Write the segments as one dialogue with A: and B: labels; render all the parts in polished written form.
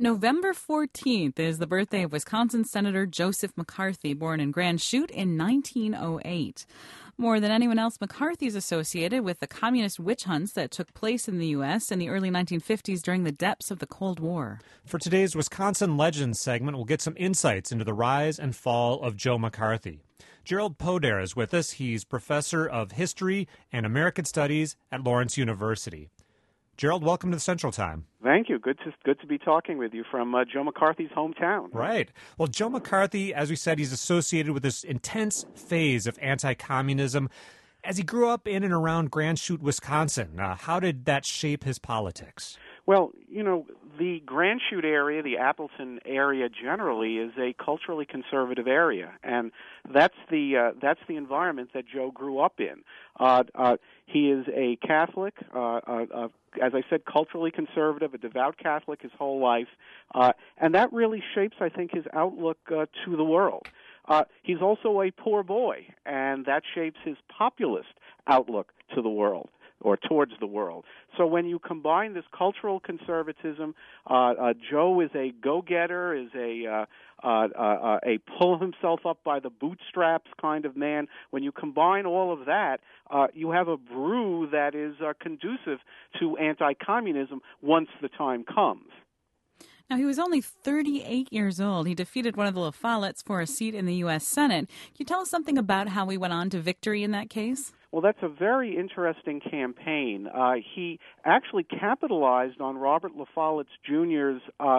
A: November 14th is the birthday of Wisconsin Senator Joseph McCarthy, born in Grand Chute in 1908. More than anyone else, McCarthy is associated with the communist witch hunts that took place in the U.S. in the early 1950s during the depths of the Cold War.
B: For today's Wisconsin Legends segment, we'll get some insights into the rise and fall of Joe McCarthy. Gerald Poder is with us. He's professor of history and American Studies at Lawrence University. Gerald, welcome to the Central Time.
C: Thank you. Good to be talking with you from Joe McCarthy's hometown.
B: Right. Well, Joe McCarthy, as we said, he's associated with this intense phase of anti-communism. As he grew up in and around Grand Chute, Wisconsin, how did that shape his politics?
C: Well, the Grand Chute area, the Appleton area generally, is a culturally conservative area, and that's the environment that Joe grew up in. He is a Catholic, as I said, culturally conservative, a devout Catholic his whole life, and that really shapes, I think, his outlook to the world. He's also a poor boy, and that shapes his populist outlook to the world, or towards the world. So when you combine this cultural conservatism, Joe is a go-getter, is a pull himself up by the bootstraps kind of man. When you combine all of that, you have a brew that is conducive to anti-communism once the time comes.
A: Now, he was only 38 years old. He defeated one of the La Follettes for a seat in the U.S. Senate. Can you tell us something about how he went on to victory in that case?
C: Well, that's a very interesting campaign. He actually capitalized on Robert La Follette Jr.'s,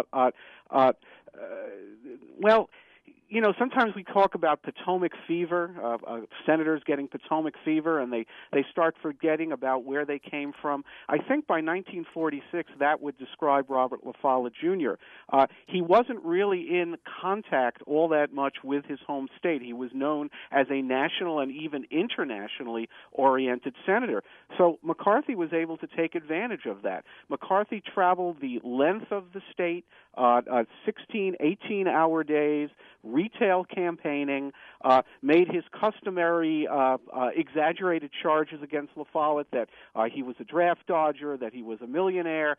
C: sometimes we talk about Potomac fever, senators getting Potomac fever, and they start forgetting about where they came from. I think by 1946, that would describe Robert La Follette Jr. He wasn't really in contact all that much with his home state. He was known as a national and even internationally oriented senator. So McCarthy was able to take advantage of that. McCarthy traveled the length of the state, 16, 18-hour days, retail campaigning, made his customary exaggerated charges against La Follette that he was a draft dodger, that he was a millionaire,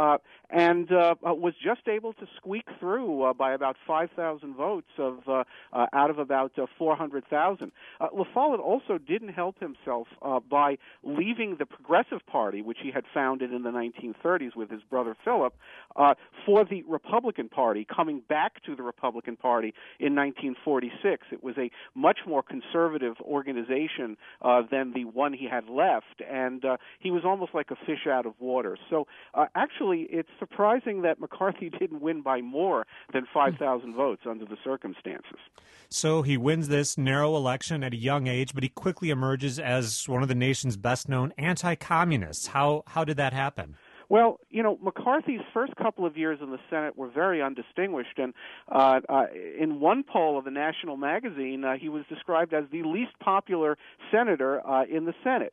C: and was just able to squeak through by about 5,000 votes out of about 400,000. La Follette also didn't help himself by leaving the Progressive Party, which he had founded in the 1930s with his brother Philip, for the Republican Party, coming back to the Republican Party in 1946. It was a much more conservative organization than the one he had left, and he was almost like a fish out of water. So actually, it's surprising that McCarthy didn't win by more than 5,000 votes under the circumstances.
B: So he wins this narrow election at a young age, but he quickly emerges as one of the nation's best-known anti-communists. How did that happen?
C: Well, McCarthy's first couple of years in the Senate were very undistinguished, and in one poll of a national magazine, he was described as the least popular senator in the Senate.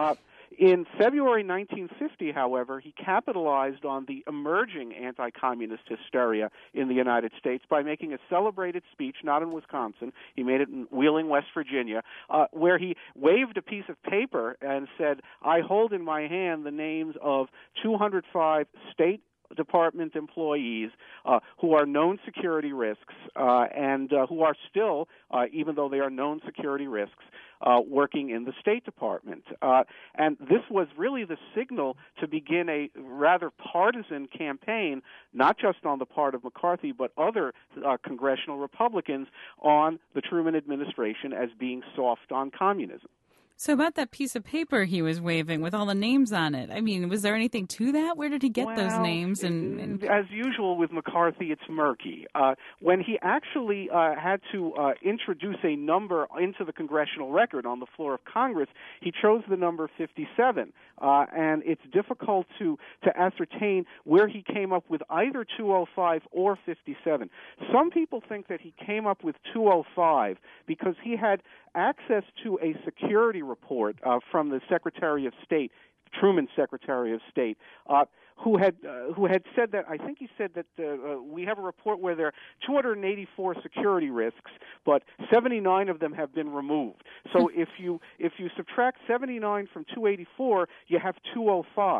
C: In February 1950, however, he capitalized on the emerging anti-communist hysteria in the United States by making a celebrated speech, not in Wisconsin, he made it in Wheeling, West Virginia, where he waved a piece of paper and said, "I hold in my hand the names of 205 state Department employees who are known security risks and who are still, even though they are known security risks, working in the State Department." And this was really the signal to begin a rather partisan campaign, not just on the part of McCarthy, but other congressional Republicans on the Truman administration as being soft on communism.
A: So about that piece of paper he was waving with all the names on it, I mean, was there anything to that? Where did he get those names? And
C: as usual with McCarthy, it's murky. When he actually had to introduce a number into the congressional record on the floor of Congress, he chose the number 57, and it's difficult to ascertain where he came up with either 205 or 57. Some people think that he came up with 205 because he had access to a security report from the Secretary of State, Truman's Secretary of State, who had said that, I think he said that we have a report where there are 284 security risks, but 79 of them have been removed. So if you subtract 79 from 284, you have 205.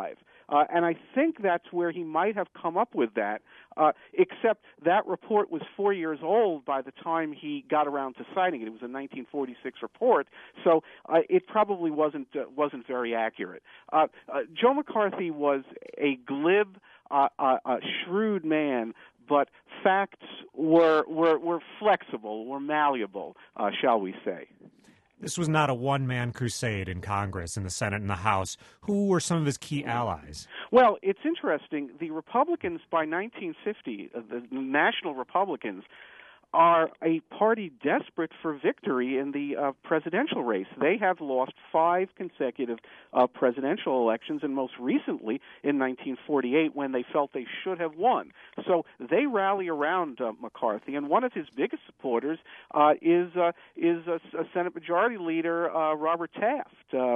C: And I think that's where he might have come up with that, except that report was 4 years old by the time he got around to citing it. It was a 1946 report, so it probably wasn't very accurate. Joe McCarthy was a glib, shrewd man, but facts were flexible, were malleable, shall we say.
B: This was not a one-man crusade in Congress, in the Senate and the House. Who were some of his key allies?
C: Well, it's interesting. The Republicans by 1950, the National Republicans, are a party desperate for victory in the presidential race. They have lost 5 consecutive presidential elections, and most recently in 1948 when they felt they should have won. So they rally around McCarthy, and one of his biggest supporters is a Senate Majority Leader Robert Taft.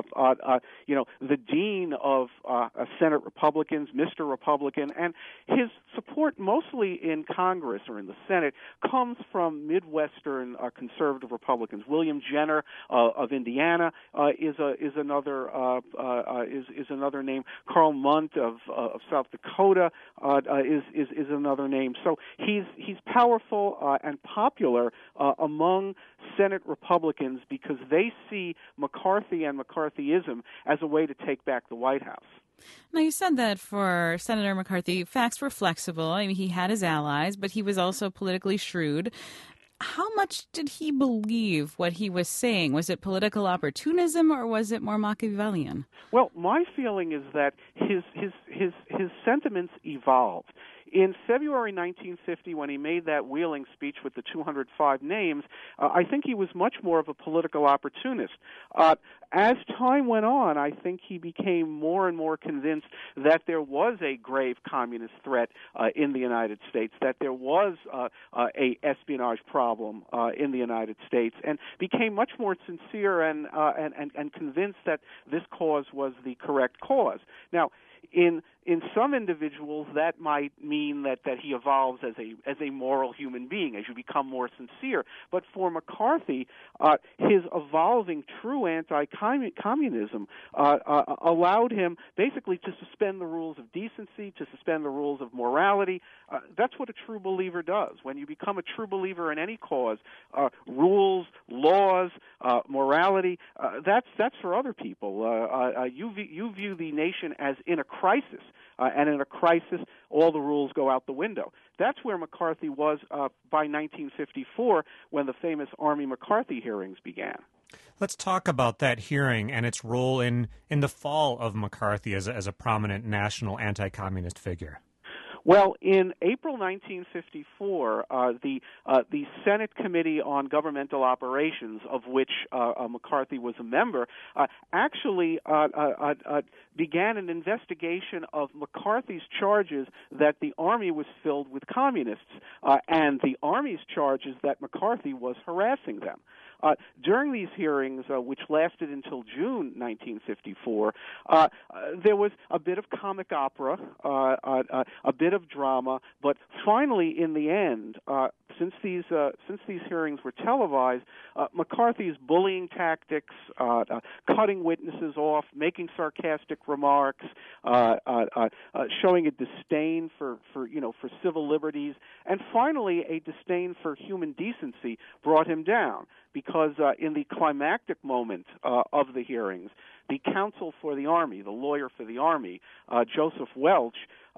C: The dean of Senate Republicans, Mr. Republican, and his support mostly in Congress or in the Senate comes from Midwestern conservative Republicans. William Jenner of Indiana is another name. Carl Munt of South Dakota is another name. So he's powerful and popular among Senate Republicans because they see McCarthy and McCarthyism as a way to take back the White House.
A: Now, you said that for Senator McCarthy, facts were flexible. I mean, he had his allies, but he was also politically shrewd. How much did he believe what he was saying? Was it political opportunism or was it more Machiavellian?
C: Well, my feeling is that his sentiments evolved. In February 1950, when he made that Wheeling speech with the 205 names, I think he was much more of a political opportunist. As time went on, I think he became more and more convinced that there was a grave communist threat in the United States, that there was a espionage problem in the United States, and became much more sincere and convinced that this cause was the correct cause. Now, in some individuals, that might mean that he evolves as a moral human being as you become more sincere. But for McCarthy, his evolving true anti-communism allowed him basically to suspend the rules of decency, to suspend the rules of morality. That's what a true believer does. When you become a true believer in any cause, rules, laws, morality, that's for other people. You view the nation as in a crisis. And in a crisis, all the rules go out the window. That's where McCarthy was by 1954 when the famous Army McCarthy hearings began.
B: Let's talk about that hearing and its role in the fall of McCarthy as a prominent national anti-communist figure.
C: Well, in April 1954, the Senate Committee on Governmental Operations, of which McCarthy was a member, actually began an investigation of McCarthy's charges that the Army was filled with communists, and the Army's charges that McCarthy was harassing them. During these hearings, which lasted until June 1954, there was a bit of comic opera, a bit of drama, but finally, in the end, since these hearings were televised, McCarthy's bullying tactics, cutting witnesses off, making sarcastic remarks, showing a disdain for civil liberties, and finally a disdain for human decency brought him down. Because in the climactic moment of the hearings, the counsel for the Army, the lawyer for the Army, Joseph Welch,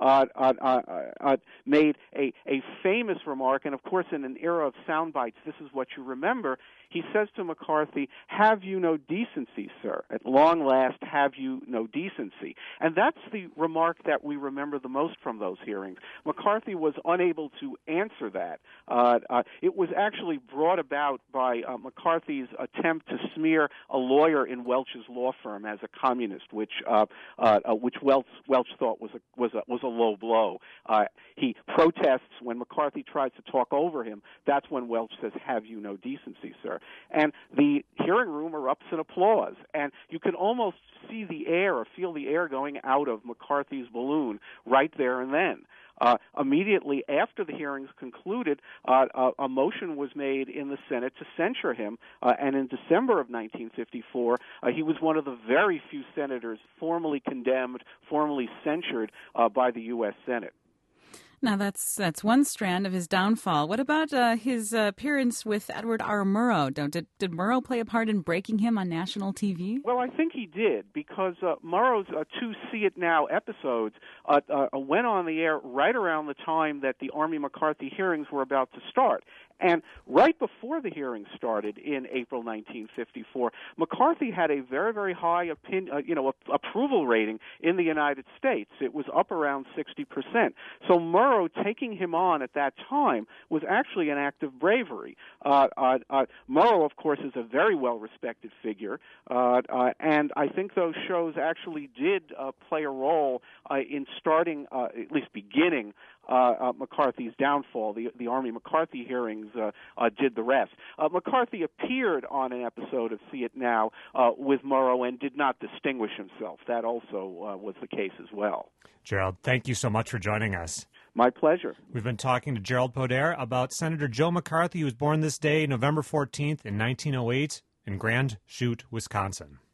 C: made a famous remark, and of course in an era of sound bites, this is what you remember. He says to McCarthy, "Have you no decency, sir? At long last, have you no decency?" And that's the remark that we remember the most from those hearings. McCarthy was unable to answer that. It was actually brought about by McCarthy's attempt to smear a lawyer in Welch's law firm as a communist, which Welch thought was a low blow. He protests when McCarthy tries to talk over him. That's when Welch says, "Have you no decency, sir?" And the hearing room erupts in applause, and you can almost see the air or feel the air going out of McCarthy's balloon right there and then. Immediately after the hearings concluded, a motion was made in the Senate to censure him, and in December of 1954, he was one of the very few senators formally condemned, formally censured by the U.S. Senate.
A: Now, that's one strand of his downfall. What about his appearance with Edward R. Murrow? Did Murrow play a part in breaking him on national TV?
C: Well, I think he did, because Murrow's two See It Now episodes went on the air right around the time that the Army-McCarthy hearings were about to start. And right before the hearings started in April 1954, McCarthy had a very, very high approval rating in the United States. It was up around 60%. So Murrow taking him on at that time was actually an act of bravery. Murrow, of course, is a very well-respected figure, and I think those shows actually did play a role in starting, at least beginning, McCarthy's downfall. The Army-McCarthy hearings did the rest. McCarthy appeared on an episode of See It Now with Murrow and did not distinguish himself. That also was the case as well.
B: Gerald, thank you so much for joining us.
C: My pleasure.
B: We've been talking to Gerald Podair about Senator Joe McCarthy, who was born this day, November 14th in 1908 in Grand Chute, Wisconsin.